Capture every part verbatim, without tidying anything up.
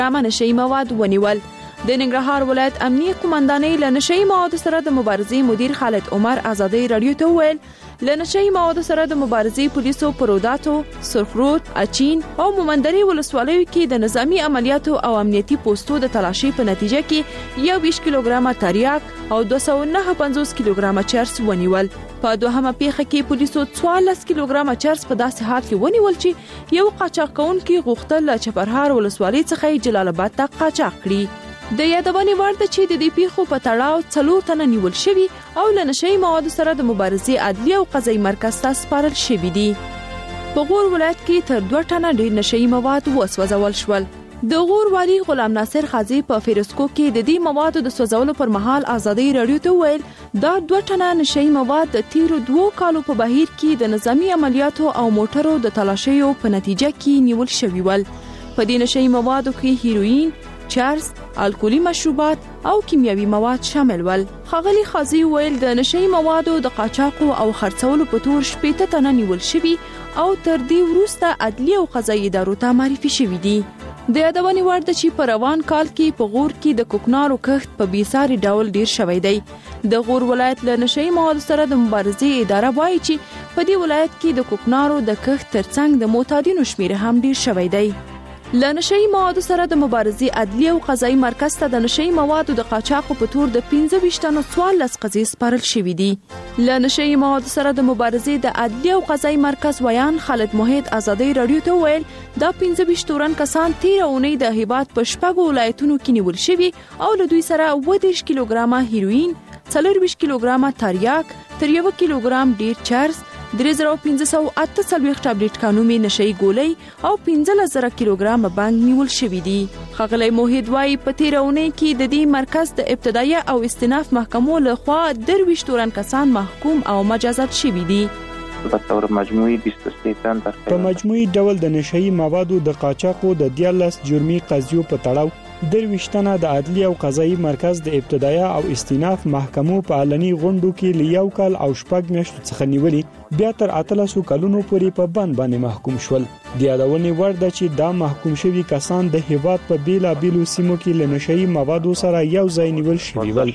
کیلوګرامه نشهیي مواد ونیول. د ننګرهار ولایت امنیه قومندانۍ له نشهیي موادو سره د مبارزې مدیر خالد عمر ازادۍ راډیو ته وویل له نشهیي موادو سره د مبارزې پولیسو په روداتو، سرخرود، اچین او مومندرې ولسوالیو کې د نظامی عملیاتو او امنیتي پوسټو د تلاشي په نتیجه کې یو ویشت کیلوګرامه تریاک او دوه سوه نهه پنځوس کیلوګرامه چرس ونیول. په دوهمه پیښه کې پولیسو څوارلس کیلوګرامه چرس په داسې حال کې ونیول چې یو قاچاق کوونکي غوښتل له چپرهار ولسوالۍ څخه جلال آباد ته قاچاق کړي. د یادونې وړ ده چې د دې پیښو په تړاو څلور تنه نیول شوي او له نشهیي موادو سره د مبارزې عدلي او قضایي مرکز ته سپارل شوي دي. په غور ولایت کې تر دوه ټنه ډیر نشهیي مواد وسوځول شول. د غور والی غلام ناصر خازي په فیروزکو کې د دې موادو د سوځولو پر مهال ازادۍ راډیو ته وویل دا دوه ټنه نشهیي مواد د تیرو دوو کالو په بهیر کې د نظامی عملیاتو او موټرو د تلاشیو په نتیجه کې نیول شوي ول. په دې نشهیي موادو کې هیروین، چرس، الکولي مشروبات او کیمیاوي مواد شامل ول. ښاغلي خازي ویل د نشهیي موادو د قاچاقو او خرڅولو په تور شپېته تنه نیول شوي او تر دې وروسته عدلي او قضایي ادارو ته معرفي شوي دي. د یادونې وړ ده چې په روان کال کې په غور کې د کوکنارو کښت په بېساري ډول ډیر شوی دی. د غور ولایت له نشهیي موادو سره د مبارزې اداره وایي چې په دې ولایت کې د کوکنارو د کښت ترڅنګ د معتادینو شمېر هم ډیر شوی دی. له نشهیي موادو سره د مبارزې عدلي او قضایي مرکز ته د نشهیي موادو د قاچاقو په تور د پنځه ویشت تنو څوارلس قضیې سپارل شوي دي. له نشهیي موادو سره د مبارزې د عدلي او قضایي مرکز ویان خالد محیط ازادۍ راډیو ته وویل دا پنځه ویشت تورن کسان تیره اونۍ د هیواد په شپږو ولایتونو کې نیول شوي او له دوی سره اووه دېرش کیلوګرامه هیروین، څلورویشت کیلوګرامه تریاک، تر یو کیلوګرام ډیر چرس، درې زره پنځه سوه اته څلوېښت ټابلیټ کانومي نشهیي ګولۍ او پنځلس زره کیلوګرامه بانګ نیول شوي دي. ښاغلی موحد وایي په تیره اونۍ کې د دې مرکز د ابتدایه او استیناف محکمو لخوا درویشت تورن کسان محکوم او مجازات شوي دي. په طور مجموعي بیست و سه تن په مجموعي ډول د نشهیي موادو د قاچاقو د دیارلس جرمي قضیو په تړاو درویشت تنه د عدلي او قضایي مرکز د ابتدایه او استیناف محکمو په علني غونډو کې له یو کال او شپږ میاشتو څخه نیولي بیا تر اتلسو کلونو پورې په بند باندې محکوم شول. د یادونې وړ ده چې دا محکوم شوي کسان د هیواد په بیلابیلو سیمو کې له نشهیي موادو سره یو ځای نیول شوي ول.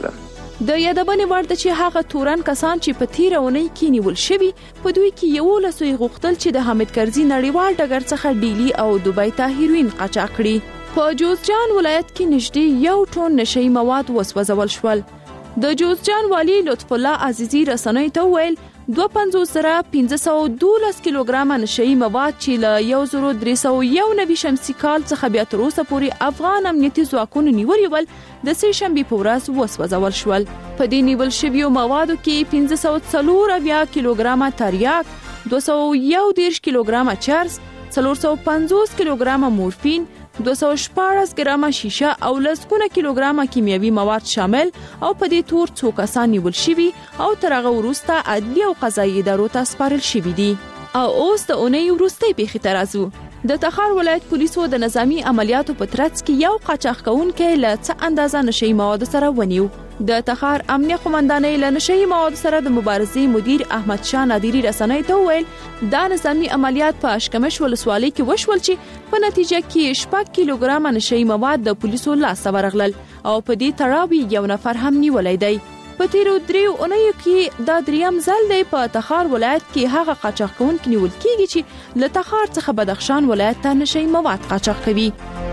د یادونې وړ ده چې هغه تورن کسان چې په تیره اونۍ کې نیول شوي په دوی کې یولس یې غوښتل چې د حامد کرزي نړیوال ډګر څخه ډیلی او دوبۍ ته هیروین قاچاق کړي. په جوزجان ولایت کې نږدې یو ټن نشهیي مواد وسوځول شول. د جوزجان والی لطف الله عزیزي رسنیو ته وویل دوه پنځوس زره پنځه سوه دولس کیلوګرامه نشهیي مواد چې له یو زره درې سوه یو نوي شمسي کال څخه بیا تر اوسه پورې افغان امنیتي ځواکونو نیولي ول د سه شنبې په ورځ وسوځول شول. په دې نیول شویو موادو کې پنځه سوه څلور اویا کیلوګرامه تریاک، دوه سوه یو دېرش کیلوګرامه چرس، څلور سوه پنځوس کیلوګرامه مورفین، دوه سوه شپاړس ګرامه شیشه او لسګونه کیلوګرامه کیمیاوي مواد شامل او په دې تور څو کسان نیول شوي او تر هغه وروسته عدلي او قضایي ادارو ته سپارل شوي دي. او اوس د اونۍ وروستۍ پیښې ته راځو. د تخار ولایت پولیسو د نظامی عملیاتو په ترڅ کې یو قاچاق کوونکی له څه اندازه نشهیي موادو سره ونیو. د تخار امنیه قومندانۍ له نشهیي موادو سره د مبارزې مدیر احمد شاه نادری رسنیو ته وویل دا نظامی عملیات په اشکمش ولسوالۍ کې وشول چې په نتیجه کې شپږ کیلوګرامه نشهیي مواد د پولیسو لاسته ورغلل او په دې تړاو یو نفر هم نیولی دی. په تیرو دریو اونیو کې دا دریم ځل دی په تخار ولایت کې هغه قاچاق کوونکي نیول کیږي چې له تخار څخه بدخشان ولایت ته نشهیي مواد قاچاق کوي.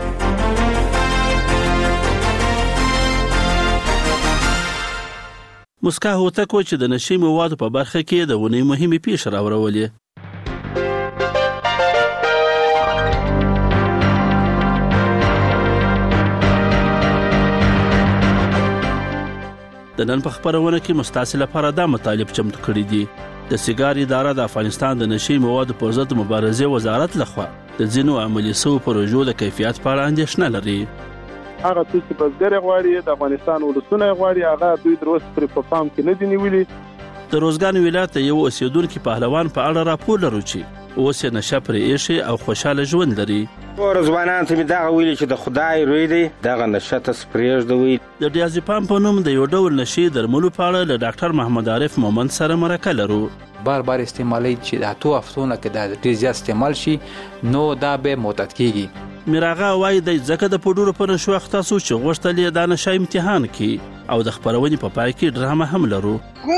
مسکا هوتک و چې د نشهیي موادو په برخه کې د ونې مهمې پیښې راورولې. د نن په خبرونه کې مستاسل لپاره دا مطالب چمتو کړی دي. د سیګار اداره د افغانستان د نشهیي موادو پر ضد مبارزې وزارت لخوا د ځینو عملي شویو پروژو د کیفیت په اړه اندېښنه لري. هغه څه چې بزګر غواړي د افغانستان ولسونه غواړي هغه دوی تر اوسه پرې په پام کې نه دي نیولي. د روزګان ولایت یو اوسیدونکي پهلوان په اړه راپور لرو چې اوس یې نشه پرې ایښي او خوشحاله ژوند لري. ځوانانو ته مې دغه ویلي چې د خدای روی دی دغه نشه ته پرېږدوئ. د ډیازیپام په نوم د یو ډول نشي درملو په اړه له ډاکټر محمد عارف مومند سره مرکه لرو. بار بار استعمالي چې د اتو هفتو نه کې د ډیر زیات استعمال شي نو دا به معتاد کیږي. میراغه وایي د ځکه د پوډورو په نشو اخته سو چې غوښتل یې د نشه امتحان کړي او د خپرونې په پای کې ډرامه هم لرو.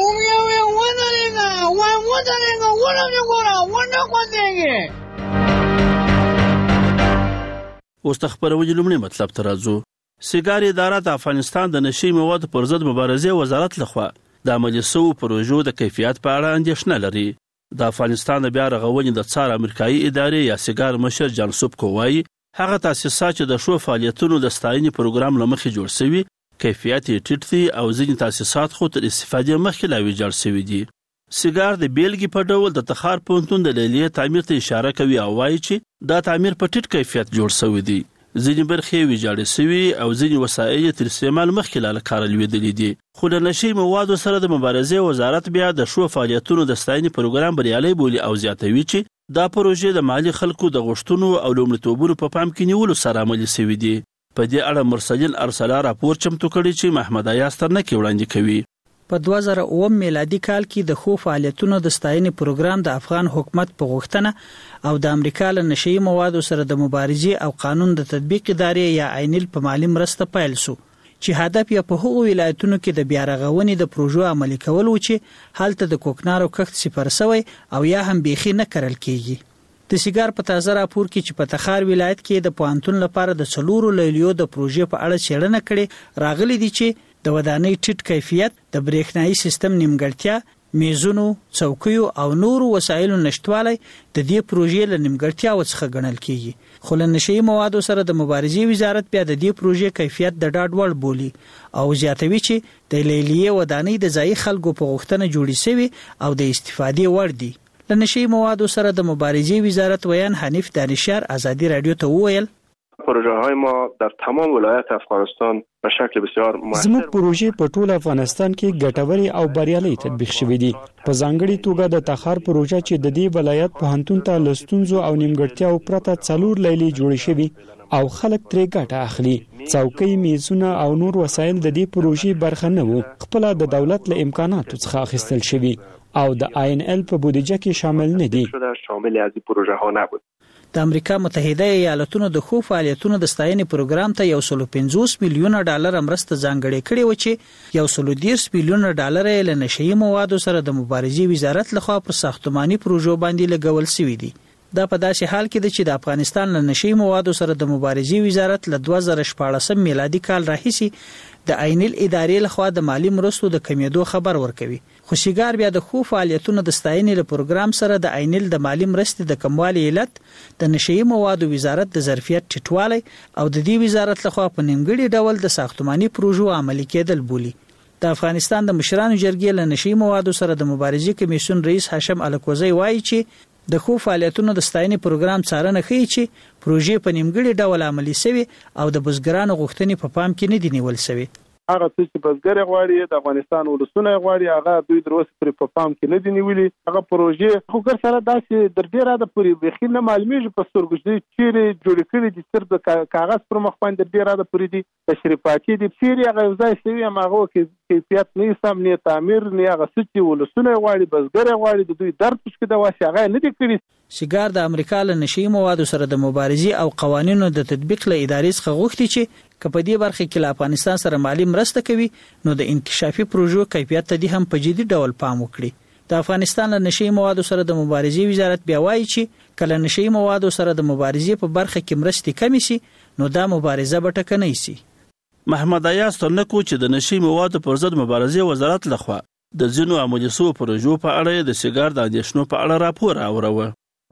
اوس د خپرونې لومړی مطلب ته راځو. سیګار اداره د افغانستان د نشي موادو پر ضد مبارزې وزارت لخوا د عملي سوو پروژو د کیفیت په اړه اندېښنه لري. د افغانستان د بیا رغونې د څار امریکایي ادارې یا سیګار مشر جان سوبکو وایي هغه تاسیسات چې د ښو فعالیتونو د ستاینې پروګرام له مخې جوړ شوي کیفیت یې ټیټ دی او ځینې تاسیسات خو تر استفادې مخکې لا ویجاړ شوي دي. سیګار د بیلګې په ډول د تخار پوهنتون د لیلیې تعمیر ته اشاره کوي او وایي چې دا تعمیر په ټیټ کیفیت جوړ شوی دی. ځینې برخې ویجاړې شوي او ځینې وسایل تر استعمال مخکې لا له کاره لوېدلي دي. خو د نشي موادو سره د مبارزې وزارت بیا د ښو فعالیتونو د ستاینې پروګرام بریالی بولي او زیاتوي چې دا پروژې د مالي خلکو د غوښتنو او لومړیتوبونو په پام کې نیولو سره عملي شوي دي. په دې اړه مرسلین ارسلا راپور چمتو کړی چې محمد ایاز ترنکي وړاندې کوي. په دوه زره اووه میلادي کال کې د خو فعالیتونو د ستاینې پروګرام د افغان حکومت په غوښتنه او د امریکا له نشي موادو سره د مبارزې او قانون د تطبیق ادارې یا عینل په مالی مرسته پیل شو چې هدف یې په هغو ولایتونو کې د بیا رغونې د پروژو عملي کول و چې هلته د کوکنارو کښت صفر شوی او یا هم بیخي نه کرل کیږي. د سیګار په تازه راپور کې چې په تخار ولایت کې د پوهنتون لپاره د څلورو لیلیو د پروژې په اړه څېړنه کړې راغلي دي چې د ودانۍ ټیټ کیفیت، د برېښنایي سیستم نیمګړتیا، میزونو، څوکیو او نورو وسایلو نشټوالی د دې پروژې له نیمګړتیاوو څخه ګڼل کیږي. خو له نشي موادو سره د مبارزې وزارت بیا د دې پروژې کیفیت د ډاډ وړ بولي او زیاتوي چې د لیلیې ودانۍ د ځایي خلکو په غوښتنه جوړې شوي او د استفادې وړ دي. له نشي موادو سره د مبارزې وزارت ویان حنیف دانشیار ازادي رادیو ته وویل پروژه های ما در تمام ولایت افغانستان به شکل بسیار مؤثر زموږ پروژې په ټول افغانستان کې ګټورې او بریالي تطبیق شوې دي. په ځانګړي توګه د تخار پروژه چې د دې ولایت پوهنتون ته له ستونزو او نیمګړتیاو پرته څلور لیلې جوړې شوي او خلک ترې ګټه اخلي. څوکۍ، میزونه او نور وسایل د دې پروژې برخه نه وو، خپل د دولت له امکاناتو څخه اخیستل شوي او د آی ان ال په بودیجه کې شامل نه دي. شامل از این پروژه ها نبود. د امریکا متحده ایالاتونو د خو فعالیتونو د ستاینې پروګرام ته یو سل پنځوس میلیونه ډالر مرسته ځانګړې کړې و چې یو سل دېرش میلیونه ډالر یې له نشي موادو سره د مبارزې وزارت لخوا پر ساختماني پروژو باندې لګول شوي دي. دا په داسې حال کې ده چې د افغانستان له نشي موادو سره د مبارزې وزارت له دوه زره شپاړسم میلادي کال راهیسې د عینل ادارې لخوا د مالی مرستو د کمیدو خبر ورکوي. خو سیګار بیا د خو فعالیتونو د ستاینې له پروګرام سره د عینل د مالی مرستې د کموالي علت د نشي موادو وزارت د ظرفیت ټیټوالی او د دې وزارت لخوا په نیمګړي ډول د ساختماني پروژو عملي کېدل بولي. د افغانستان د مشرانو جرګې له نشي موادو سره د مبارزې کمیسیون رئیس هاشم الکوزی وایي چې د خو فعالیتونو د ستاینې پروګرام څارنه کوي چې پروژې په نیمګړي ډول عملي شوي او د بزګرانو غوښتنې په پام کې نه دي نیول شوي. هغه څه چې بزګر غواړي د افغانستان ولسونه غواړي هغه دوی دروس پر په پام کې نه دي نیولي. هغه پروژې خو ګر سره داسې در ډیره د پوری بخیل نه معلومیږي په سترګو چیرې جوړ کړي دي تر د کاغذ پر مخ باندې ډیره د پوری دي تشریفاتي دي چیرې هغه ځای سوي هغه کیفیت نه سم نه تعمیر نه هغه څه چې ولسونه غواړي بزګر غواړي د دوی درد پښکې د واسه هغه نه دي کړی. سیګار د امریکا له نشي موادو سره د مبارزې او قوانینو د تطبیق له ادارې څخه غوښتي چې کله دې برخه کې له افغانستان سره مالی مرسته کوي نو د انکشافي پروژو کیفیت ته دې هم په جدي ډول پام وکړي. د افغانستان له نشي موادو سره د مبارزې وزارت بیا وایي چې کله نشي موادو سره د مبارزې په برخه کې مرستې کمی شي نو دا مبارزه به ټکنۍ شي. محمد ایاز ترنکو چې د نشي موادو پر ضد مبارزې وزارت لخوا د ځینو عملي سوو پروژو په اړه د سیګار د اندېښنو په اړه راپور اوروه.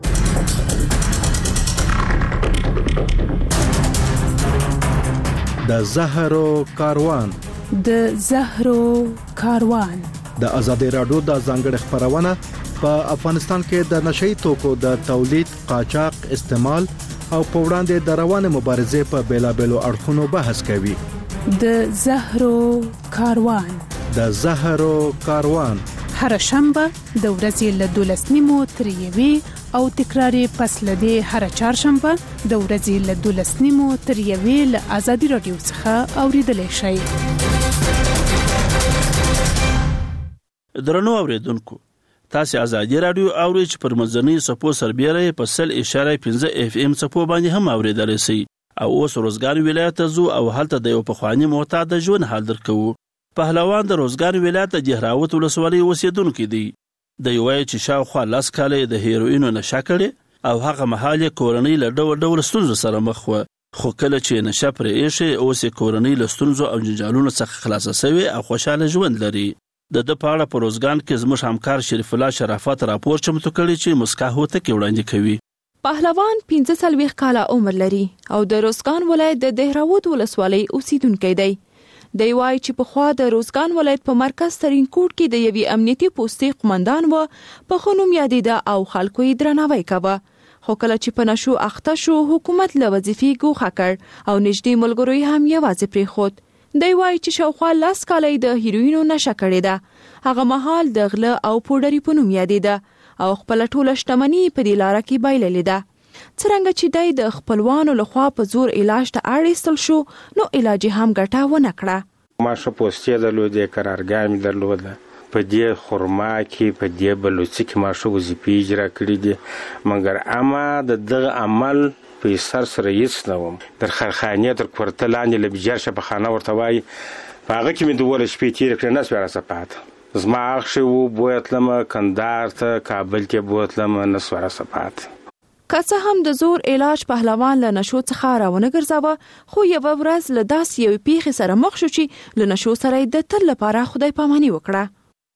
د زهرو کاروان د زهرو کاروان د ازادي راډیو د ځانګړي خبرونه په افغانستان کې د نشئی توکو د تولید، قاچاق، استعمال او په وړاندې د روانه مبارزې په بیلابېلو اړخونو بحث کوي. د زهرو کاروان د زهرو کاروان هر شنبه د ورځې له دولس نیمو تر یوې او تکراري پس لدې هر چهارشنبه د ورځې له دولس نیمو تر یوې له ازادي رادیو څخه اوریدلای شئ. درنو اوریدونکو، تاسو ازادي رادیو اورئ چې پر منځنۍ صفو سربېره په سل اشاره پنځه اف ام صفو باندې هم اوریدلی شئ. او اوس روزګان ولایت ته ځو او هلته د یو پخواني معتاد ژوند حال درکو. پهلوان د روزګان ولایت د جهراوت ولسوالۍ اوسیدونکی دی. د یو وایي چې شاوخوا لس کاله د هیروینو نشه کړې او هغه مهال یې کورنۍ له ډول ډول ستونزو سره مخ وه. خو کله چې نشه پرې ایښې اوس یې کورنۍ له ستونزو او جنجالونو څخه خلاصه سوې او خوشحاله ژوند لري. د ده په اړه په روزګان کې زموږ همکار شریف الله شرافت راپور چمتو کړی چې مسکا هوتکې وړاندې کوي. پهلوان پنځه څلوېښت کاله عمر لري او د روزګان ولایت د دهراوت ولسوالۍ اوسیدونکی دی. دی وایي چې پخوا د روزګان ولایت په مرکز ترین کوټ کې د یوې امنیتي پوستې قمندان و، په ښه نوم یادېده او خلکو یې درناوی کوه. خو کله چې په نشو اخته شو حکومت له وظیفې ګوښه کړ او نږدې ملګرو یې هم یوازې پرېښود. دی وایي چې شاوخوا لس کاله د هیروینو نشه کړې ده. هغه مهال د غله او پوډري په نوم یادېده او خپله ټوله شتمني په دې لاره کې بایللې ده. څرنګه چې دی د خپلوانو لخوا په زور علاج ته اړ ایستل شو نو علاج یې هم ګټه ونه کړه. ما ښه پوستې درلودې، قرارګاه مې درلوده، په دې خرما کې په دې بلوڅي کې ما ښه وظیفې اجرا کړي دي، مګر اما د دغه عمل په سر سره هېڅ نه وم. در خرخانې تر کورته لاندې لبجر شفاخانه ورته وایي، په هغه کې مې دولس شپې تېرې کړې، نه سوې راسه پاته. زما اخښې و بوتلمه کندهار ته، کابل ته بوتلمه، نه سوه راسه پاته. که څه هم د زور علاج پهلوان له نشو څخه راونه ګرځاوه، خو یوه ورځ له داسې یوې پیښې سره مخ شو چې له نشو سره یې د تل لپاره خدای پاماني وکړه.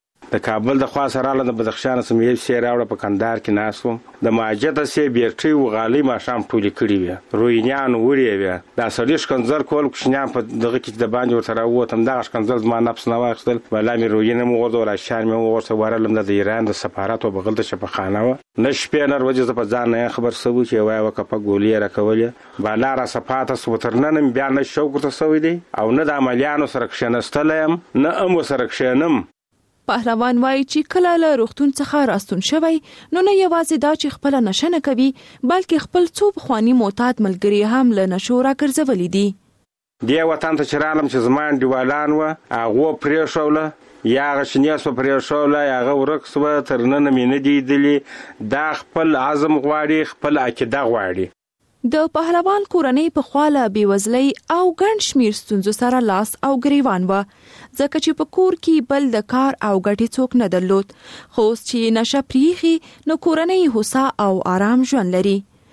د کابل د خوا سره راله، د بدخشان څخه مې یو سې راوړه، په کندهار کې ناست وم. د مهاجته سې بیرټۍ و غالۍ ماښام ټولې کړې وې، روینیان وړې وې. دا سړي ښکنځل کول، کوچنیان په دغه کې د باندې ورته راووتم، دغه ښکنځل زما نفس نه واخیستل. بلا مې روینه مې وغورځول، اشیان مې وغورځول، ورغلم د ایران د سفارت و بغل ته شفاخانه وه. نه شپې نه ورځې زه په ځان نه خبر سوی چې یوه یوه کپه ګولۍ یې راکولې. بالا راسه پاته سو، تر ننه مې بیا نه شوق ورته سوی دی او نه د عملیانو سره کښېنستلی یم، نه هم ورسره کښېنم. پهلوان وایي چې کله له روغتون څخه راستون شوی نو نه یوازې دا چې خپله نشه نه کوي، بلکې خپل څو پخواني معتاد ملګري هم له نشو راګرځولي دي. دې وطن ته چې رالم چې زما انډیوالان وه، هغو پرېښوله، یا هغه شنې سوه پرېښوله، یا هغه ورک سوه، تر ننه مې نه دي لیدلي. دا خپل عزم غواړي، خپل عقیده غواړي. د پهلوان کورنۍ پخوا له بېوزلۍ او ګڼ شمېر ستونزو سره لاس او ګریوان وه، ځکه چې په کور کې بل د کار او ګټې څوک نه درلود. خو اوس چې نشه پرېښي نو کورنۍ هوسا او آرام ژوند لري.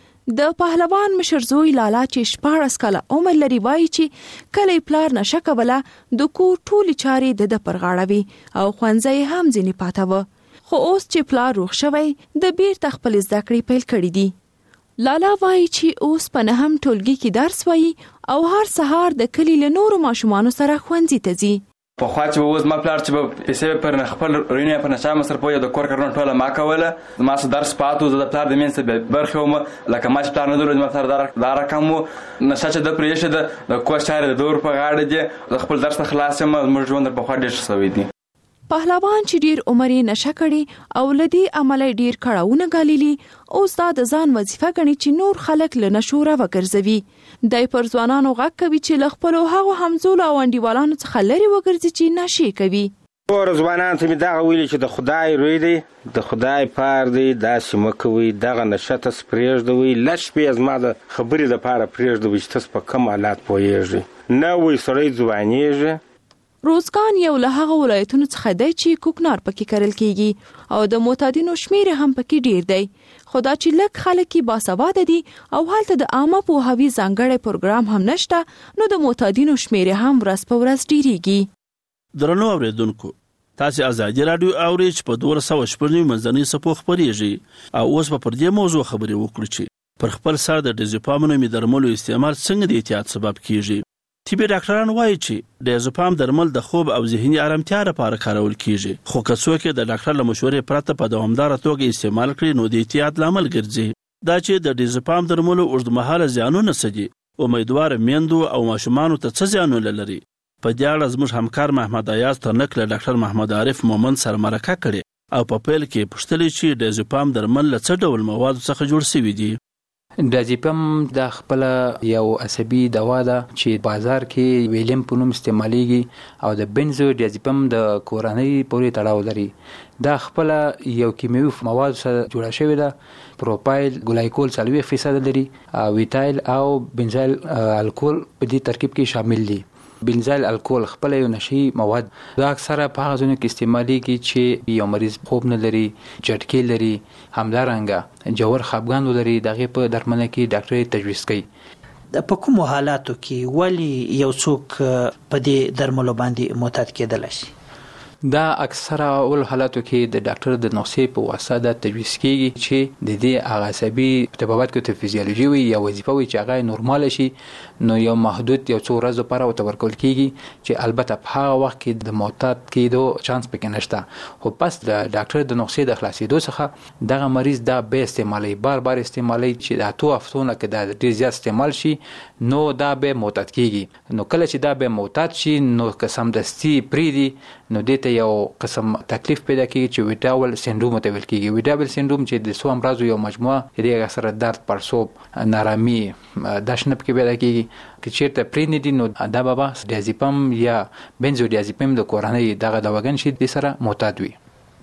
د پهلوان مشر زوی لالا چې شپاړس کاله عمر لري وایي چې کله یې پلار نشه کوله، د کور ټولې چارې د ده پر غاړه وي او ښوونځی هم ځینې پاته وه. خو اوس چې پلار روغ شوی، د بیرته خپلې زده کړې پیل کړي دي. لالا وایي چې اوس په نهم ټولګي کې درس وایي او هر سهار د کلي له نورو ماشومانو سره ښوونځي ته ځي. پخوا چې به اوس ما پلار چې به پیسې پر خپل روینې پر نشه مصرف وایي، د کور کارونه ټوله ما کوله. ما څه درس پاتو، زه د پلار د منځ څخه برخې وم، لکه ما چې پلار نه درلود، ما پلار دا رقم و. نشه چې ده پرې ایښې ده، د کور چارې د دور په غاړه دي، د خپل درس ته خلاص یم. زموږ ژوند تر پخوا ډېر ښه سوی دی. پهلوان چې ډیر عمر یې نشه کړي او له دې امله ډیر کړاوونه ګاللي، اوس دا د ځان وظیفه ګڼي چې نور خلک له نشو راوګرځوي. دی پر ځوانانو غږ کوي چې له خپلو هغو همزولو او انډیوالانو څخه لرې وګرځي چې نشې کوي. ټولو ځوانانو ته مې دغه ویلي چې د خدای روی دی، د خدای پار دی، داسې مه کوئ، دغه نشه تاسو پرېږدوئ. لږ شپې زما د خبرې دپاره پرېږدوئ چې تاسو په کوم حالات پوهېږئ، نه وایي سړی ځوانېږي. روزګان یو له هغه ولایتونو څخه دی چې کوکنار پکې کرل کیږي او د معتادینو شمیر هم پکې ډیر دی. خو دا چې لږ خلک باسواده دي او هلته د عامه پوهاوي ځانګړی پروګرام هم نشته، نو د معتادینو شمیر هم ورځ په ورځ ډیریږي. درنو اوریدونکو، تاسو ازادي رادیو اورئ چې په دوه سوه شپږ نوي منځنۍ صفو خپرېږي او اوس په پر دې موضوع خبرې وکړو چې پر خپل سر د ډیزپام نومي درملو استعمال څنګه د احتیاط سبب کیږي. طبي ډاکټران وایي چې ډیزپام درمل د خوب او ذهني آرامتیا لپاره کارول کیږي، خو که څوک د ډاکټر له مشورې پرته په دوامداره توګه استعمال کړي نو د احتیاط لامل ګرځي. دا چې د ډیزپام درملو اوږدمهاله زیانونه څه دي، امیدوار میندو او ماشومانو ته څه زیانونه لري، په دې اړه زموږ همکار محمد ایاز ترنک له ډاکټر محمد عارف مومند سره مرکه کړې او په پیل کې پوښتلې چې ډیزپام درمل له څه ډول موادو څخه جوړ شوي دي. ډیازیپم د خپل یو عصبي دوا ده چې بازار کې ویلیم په نوم استعمالېږي او د بنزو ډیازیپم د کورنۍ پورې تړاو لري. دا خپل یو کیمیاوي مواد سره جوړه شوې ده. پروپایل ګلایکول څلوېښت فیصد لري او ویتایل او بنزایل الکول په دې ترکیب کې شامل دي. بنزایل الکول خپل یو نشي مواد دا اکثره په هغه ځایونو کې استعمالېږي چې یو مریض خوب نه لري، جټکې لري، همدارنګه جوړ خپګان ولري. دغه په درملنه کې ډاکټر تجویز کوي. په کومو حالاتو کې ولی یو څوک په دې درملو باندې معتاد کېدلی شي؟ دا اکثره اول حالاتو کې د ډاکټر د نسخې په واسطه د تجویز کیږي چې د دې هغه عصبي طبابت کې د فزیولوژي وي یا وظیفه وي چې هغه نورمال شي، نو یو محدود یو څو ورځې لپاره ورته ورکول کیږي چې البته په هغه وخت کې د معتاد کېدو چانس پکې نشته. خو پس د ډاکټر د نسخې د خلاصېدو څخه دغه مریض دا به استعمالي بار بار استعمالي چې د اتو هفتونو کې دا ډېر زیات استعمال شي نو دا به معتاد کیږي. نو کله چې دا به معتاد شي نو که سمدستي پریدي نو دې ته یو قسم تکلیف پیدا کیږي چې ویډاول سندروم ته ویل کیږي. ویډاول سندروم چې د څو امراضو یو مجموعه دی سره درد، پړسوب، نارامي دا شنه پکې پیدا کیږي. که چیرته پرې نه دي نو دا به ډیازیپم یا بنزو ډیازیپم د کورنۍ دغه دواګان شي د سره معتاد وي.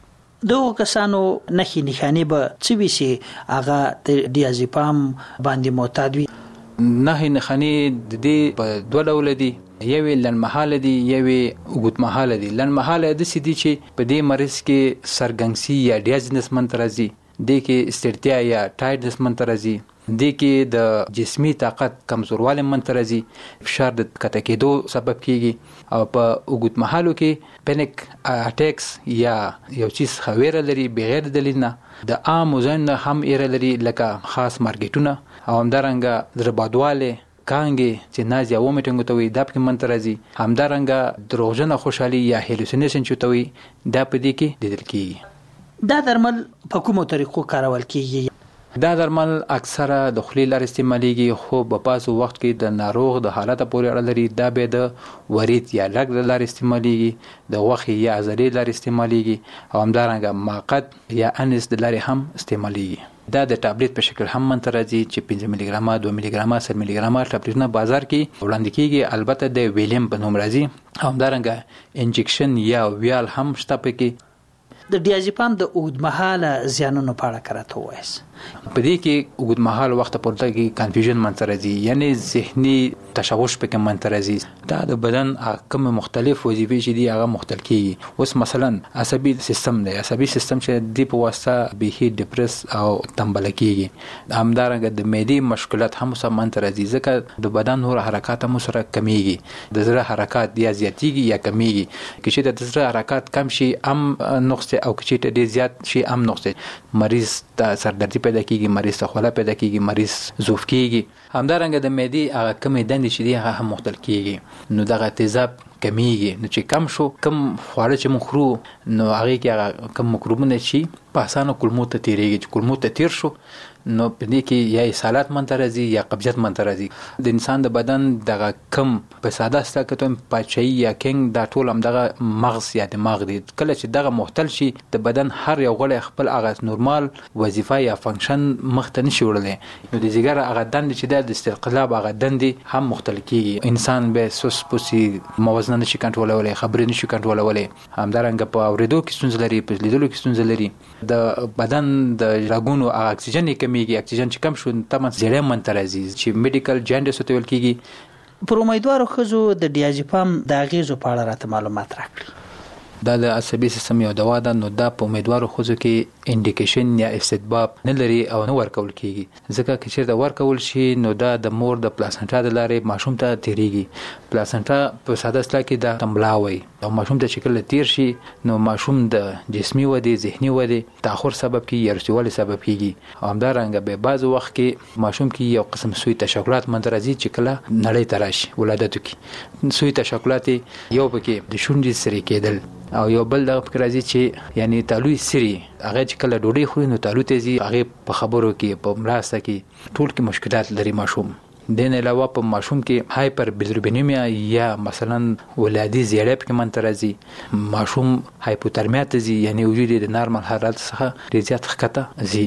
دغه کسانو نښې نښانې به څه وي چې هغه د ډیازیپم باندې معتاد وي؟ نښې نښانې د دې په دوه ډوله دي. یوې لنډمهاله دي، یوې اوږدمهاله دي. لنډمهاله داسې دي چې په دې مریض کې سرګنګسي یا ډیازنس منځته راځي، دې کې ستړیا یا ټایډنس منځته راځي، دې کې د جسمي طاقت کمزوروالی منځته راځي، فشار د کښته کېدو سبب کیږي. او په اوږدمهالو کې پینیک اټیکس یا یو چیز څخه ویره لري بغیر دلیل نه، د عامو ځایونو نه هم ویره لري لکه خاص مارکیټونه، او همدارنګه زړه بدوالی، کانګې چې ناز یا ومیټنګ ته وي دا پکې منځته راځي. همدارنګه دروغجنه خوشحالي یا هیلوسینیشن چې ته وي دا په دې کې لیدل کیږي. دا درمل په کومو طریقو کارول کیږي؟ دا درمل اکثره د خولې لارې استعمالیږي، خو په پاسو وخت کې د ناروغ د حالت پورې اړه لري. دا به د ورید یا لګ د لارې استعمالیږي، د غوښې یا عضلې لارې استعمالیږي، او همدارنګه ماقد یا انس د لارې هم استعمالیږي. دا د ټابلیټ په شکل هم منځته راځي چې پنځه ملي ګرامه، دوه ملي ګرامه، سل ملي ګرامه ټابلیټونه بازار کې وړاندې کیږي. البته د ویلیم په نوم راځي، او همدارنګه انجکشن یا ویال هم شته پکې. د ډیازیپام د اوږدمهاله زیانونو په اړه کراته وایاست؟ په دې کې اوږدمهاله وخت پورته کې کنفیوژن منځته راځي، یعنی ذهني تشوش پکې منځته راځي. دا د بدن کوم مختلف وظیفې چې دي هغه مختل کیږي. اوس مثلا عصبي سیستم دی، عصبي سیستم چې دی په واسطه به ډیپرس او تنبل کیږي. همدارنګه د معدې مشکلات هم سره منځته راځي ځکه د بدن نور حرکات هم سره کمیږي. د زړه حرکات یا زیاتیږي یا کمیږي. که چې د زړه حرکات کم شي هم نقص او که چې ډیر زیات شي هم نقص. مریض ته سردردي پیدا کیږي، مریض ته خوله پیدا کیږي، مریض ضعف کیږي. همدارنګه د معدې هغه کمې دندې چې دي هغه هم مختل کیږي. نو دغه تیزاب کمیږي. نو چې کم شو، کم خواړه چې موږ خورو نو هغه کې هغه کم مکروبونه چې په اسانه کولمو ته تیریږي، چې کولمو ته تیر شو نو په دې کې یا اسهالات منځته راځي یا قبضیت منځته راځي. د انسان د بدن دغه کم په ساده ستکتون پاچایي یا کینګ دا ټول هم دغه مغز یا دماغ دی. کله چې دغه مختل شي د بدن هر یو غړی خپل هغه نورمال وظیفه یا فنکشن مخته نشي وړلی، نو د ځیګر هغه دندې چې د استقلاب هغه دندې هم مختل کیږي. انسان به سوس پوسي، موازنه نشي کنټرولولی، خبرې نشي کنټرولولی. همدارنګه په اورېدو کې ستونزه لري، په لیدلو کې ستونزه لري. د بدن د رګونو هغه اکسیجن کمیږي. اکسیجن چې کم شو تمن زیړې منځته راځي چې میډیکل جاینډس ته ویل کیږي. پر امیدوارو ښځو د ډیازیپام د اغیزو په اړه راته معلومات راکړئ. دا د عصبي سیستم یو دوا ده، نو دا په امیدوارو ښځو کې انډیکیشن یا استدباب نه لري او نه ورکول کیږي. ځکه که چیرته ورکول شي نو دا د مور د پلاسنټا د لارې ماشوم ته تیریږي. پلاسنټا په ساده اصطلاح کې دا تمبلا وایي، او ماشوم ته چې کله تیر شي نو ماشوم د جسمي ودې، ذهني ودې تاخر سبب کیږي یا رسیوالي سبب کیږي. او همدارنګه به بعض وخت کې ماشوم کې یو قسم سوی تشکلات منځته راځي چې کله نړۍ ته راشي ولادتو کې. سوی تشکلات یو پکې د شونډې سرې کېدل، او یو بل دغه فکر راځي چې یعنی تالوی سری هغه چې کله ډوډۍ خوري نو تالو تیزي، هغه په خبرو کې په مراسته کې ټول کې مشکلات لري ماشوم. دین علاوه په ماشوم کې هایپر بیلیروبینیمیا یا مثلا ولادي زیړه پکې منځته راځي. ماشوم هایپوترمیا ته ځي، یعنی وجود د نارمل حالت څخه ډیر زیات ښکته ځي.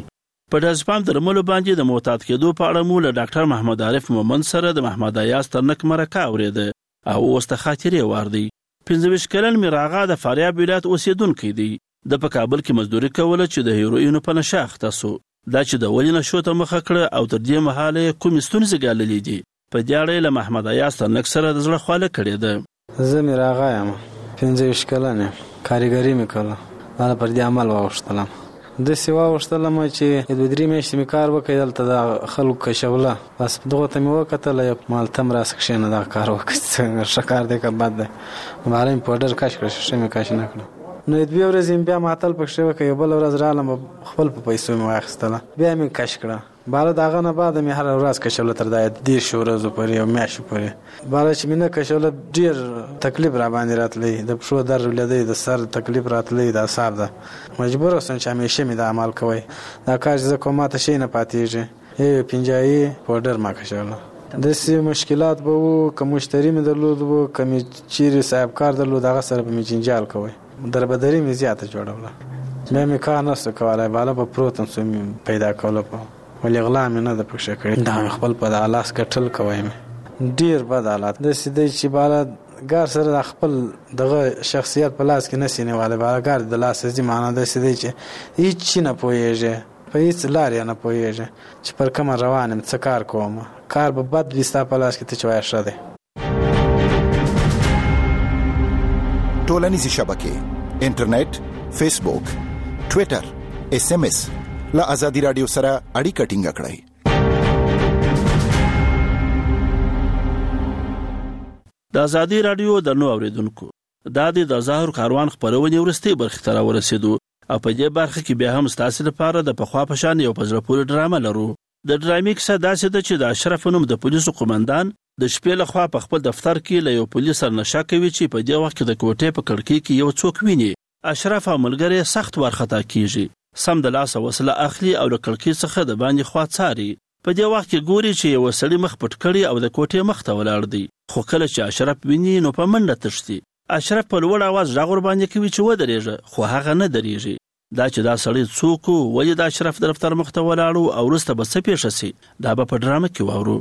په ډزپام درملو باندې د معتاد کېدو په اړه مو له ډاکټر محمد عارف مومند سره د محمد ایاز ترنک مرکه اورېده او اوس د خاطرې وار دی. پنځه ویشت کلن میر آغا د فاریاب ولایت اوسېدونکی دی. د په کابل کې مزدوري کوله چې د هیروینو په نشه اخته سو. دا چې د ولې نشو ته مخه کړه او تر دې مهاله کومې ستونزې ګاللې دي. په دې اړه له محمد ایاز ترنک سره د زړه خواله کړې ده. زه میر آغا یم، پنځه ویشت کلن یم، کاریګري مې کوله، ما پر دې عمل واوښتلم. داسې واوښتلم چې دوه درې میاشتې مې کار وکړ دلته د خلکو کشوله، بس دغو ته مې وکتل مالته م راسه کښېنه دغه کار وکړه څنګه ښه کار دی که بد دی. ماله مې پوډر کش کړه، ښیښه مې کش نه کړه. نو دوې ورځې مې بیا معطل پکښې وکړ، یو بله ورځ رالم خپل په پیسو مې واخیستله، بیا مې کش کړه. بالا د هغه نه بعد مې هره ورځ کشوله تر دا دېرشو ورځو پورې او میاشتو پورې. بالا چې مې نه کشوله ډېر تکلیف را باندې راتلی، د پښو درد ولیدی، د سر تکلیف راتلی، د اعصاب ده. مجبور اوسم چې همیشه مې دا عمل کوی. دا کار چې زه کوم ماته شی نه پاتېږي. یو پنجایي پوډر ما کشوله. داسې مشکلات به وو، که مشتري مې درلود وو، که مې چیرې صاحب کار درلود هغه سره به مې جنجال کوی. دربدري مې زیاته جوړوله. بیا مې کار نسو کولی، بالا به پروت یم سو پیدا کوله په ولې غلا مې نه ده پکښې کړې. دا مې خپل په د لاس ګټل کوی مې. ډېر بد حالات داسې دی چې بالا ګار سره د خپل دغه شخصیت په لاس کې نه سي نیولی. بالا ګار د لاس ځي، معنا داسې دی چې هېڅ چي نه پوهېږي، په هېڅ لارې نه پوهېږي چې پر کومه روان یم، څه کار کوم. کار به بد وي ستا په لاس کې، ته چې وایې ښه دی. ټولنیزې شبکې، انټرنیټ، فیسبوک، ټویټر، اس ام اس له ازادي رادیو سره اړیکه ټینګه کړئ. د ازادي رادیو د نو اوریدونکو دا د ظاهر کاروان خبرونه ورستي برخه تر ورسېدو او په دې برخه کې بیا هم ستاسو لپاره د پخوا په شان یو پزره پورې ډرامه لرو. د ډرامې کیسه داسې ده چې د اشرف نوم د پولیسو قومندان د شپې لخوا په خپل دفتر کې له یو پولیس سره نشه کوي چې په دې وخت کې د کوټې په کړکۍ کې یو څوک ویني. اشرف او ملګری سخت وارخطا کیږي، سم د لاس وسله اخلي او له کړکۍ څخه د باندې خوا څاري. په دې وخت کې ګوري چې یو سړی مخ پټ کړي او د کوټې مخ ته ولاړ دی. خو کله چې اشرف ویني نو په منډه تښتي. اشرف په لوړ اواز غږ ور باندې کوي چې ودرېږه، خو هغه نه درېږي. دا چې دا سړی څوک و، ولې د اشرف د دفتر مخ ته ولاړو او وروسته به څه پیښه سي، دا به په ډرامه کې واورو.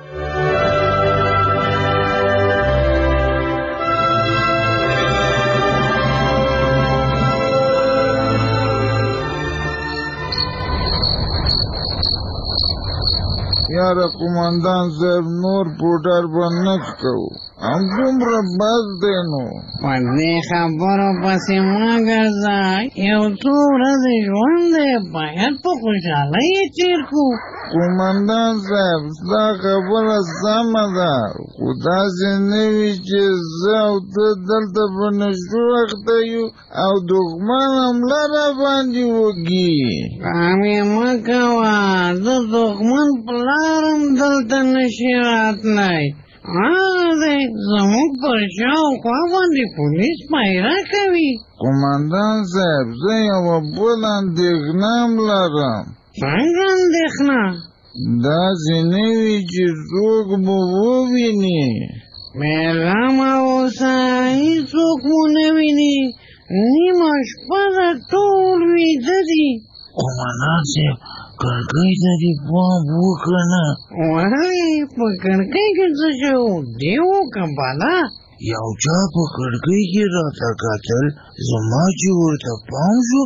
یاره قومندان صاحب نور پوډر به نه کوو، همدومره بس دی نو. په دې خبرو پسې مه ګرځه، یو څو ورځې ژوند دی، باید په خوشحالۍ یې تېر کړو. قومندان صاحب ستا خبره سمه ده، خو داسې نه وي چې زه او ته دلته په نشو اخته یو او دښمن حمله را باندې وکړي. پام یې مه کوه، د دښمن پلار هم دلته نشي راتلی. هغه دی زموږ پر شاوخوا باندې پولیس پیره کوي. قومندان صاحب زه یوه بله اندېښنه هم لرم. څنګه اندېښنه؟ داسې نه وي چې څوک مو وویني. بېغمه اوسه، هېڅوک مو نه ویني، نیمه شپه ده، ټول ویده دي. قومندان صاحب کړکۍ ته دې پام وکړه نه. ولې په کړکۍ کې څه شی و؟ دې وکړه بالا. یو چا په کړکۍ کې راته کتل، زما چې ورته پام شو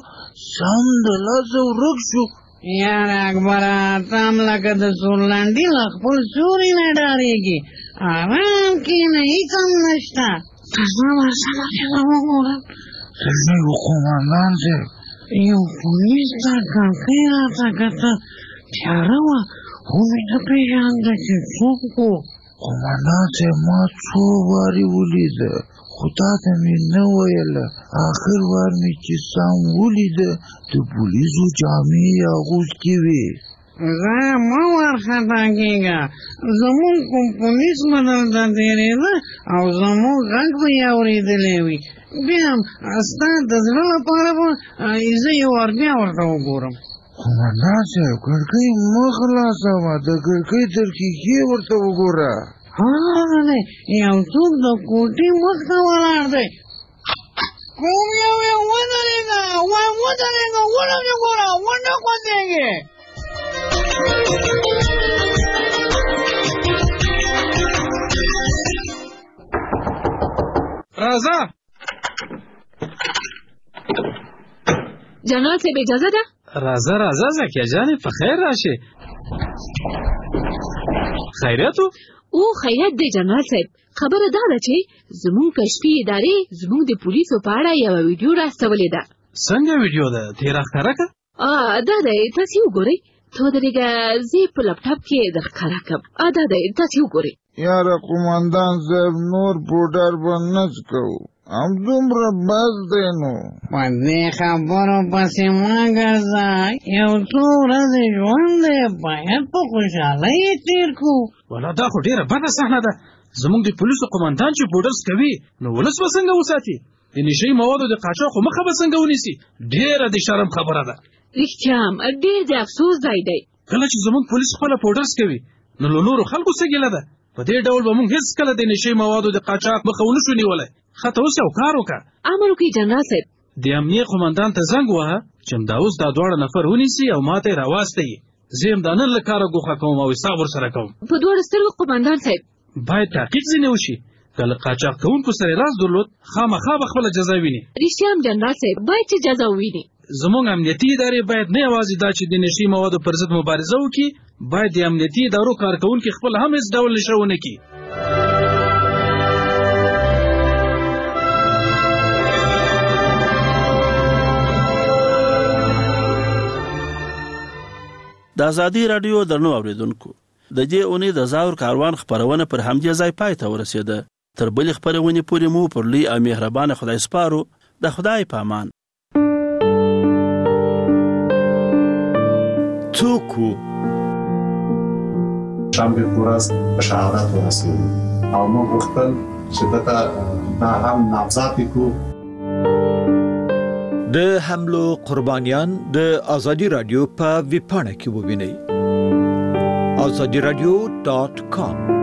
سمدلاسه ورک شو. یاره اکبره، ته هم لکه د سورلنډي له خپل سوري نه ډارېږي. ارام کښېنه، هېڅ هم نشته. که زه به سمه جګه وګورم. څه و قومندان صاحب؟ یو پولیس ته کړکۍ راته کتل، تیاره وه، ومې نه پېژانده چې څوک و. قومندان صاحب ما څو وارې ولیده، خو تا ته مې نه ویله. آخر وار مې چې سم ولیده د پولیسو جامې یې اغوستې وې. زه مه وارخطا کېږه، زموږ کوم پولیس به دلته تېرېده او زموږ غږ به یې اورېدلی وي. بیا هم ستا د زړه لپاره به زه یو وار بیا ورته وګورم. قومندان صاحب کړکۍ مه خلاصوه، د کړکۍ تر ښیښې ورته وګوره. هغه دی، یو څوک د کوټې مخ ته ولاړ دی. کوم یو یې ودرېږه، وایي ودرېږه، ولې ګوره ونه خوځېږې. راځه جنرال صاحب اجازه ده؟ راځه راځه زکیه جانې په خیر راشي. خیریت او خیریت دی جنرال صاحب. خبره دا ده چې زموږ کشفي ادارې زموږ د پولیسو په اړه یوه ویډیو راستولې ده. څنګه ویډیو ده؟ ترې راښکاره که؟ دا دی تاسې وګورئ. ته ودرېږه زه یې په لپټاپ کې درښکاره کړم. دا دی تاسې وګورئ. یاره قومندان صاحب نور پوډر به نه څکوو، همدومره بس دی نو. په دې خبرو پسې مه ګرځه، یو څو ورځې ژوند دی باید په خوشحالۍ یې تېر کړو. والا دا خو ډېره بده صحنه ده. زموږ د پولیسو قومندان چې پوډر څکوي نو ولس به څنګه وساتي؟ د نشهیي موادو د قاچاقو مخه به څنګه ونیسي؟ ډېره د شرم خبره ده. رښتیا هم ډېر د افسوس ځای دی. کله چې زموږ پولیس خپله پوډر څکوي نو له نورو خلکو څه ګیله ده؟ په دې ډول به موږ هېڅکله د نشهیي موادو د قاچاق مخه ونشو نیولی. ښه ته اوس یو کار وکړه، امر وکړئ جنرال صاحب. د امنیې قومندان ته زنګ ووهه چې همدا اوس دا دواړه نفر ونیسي او ما ته یې راواستوي. زه یې همدا نن له کاره ګوښه کوم او حساب ورسره کوم. په دواړو سترګو قومندان صاحب. باید تحقیق ځینې وشي. که له قاچاق کوونکو سره یې لاس درلود خامخا به خپله جزا ویني. رښتیا هم جنرال صاحب باید چې جزا وویني. زموږ امنیتي ادارې باید نه یوازې دا چې د نشهیي موادو پر ضد مبارزه وکړي، باید د امنیتي ادارو کارکوونکي خپل هم هېڅ ډول نشه ونه کړي. د ازادي راډیو درنو اوریدونکو، د دې اونۍ د زاور کاروان خپرونه پر همدې ځای پای ته ورسېده. تر بلې خپرونې پورې مو پر لوی او مهربانه خدای سپارو. د خدای په امان. څوک وو؟ شنبې په ورځ په شهادت ورسېدو او موږ غوښتل چې دته دا هم نامزد کړو. د حملو قربانیان د ازادي راډیو په ویبپاڼه کې ووینئ. azadi radio dot com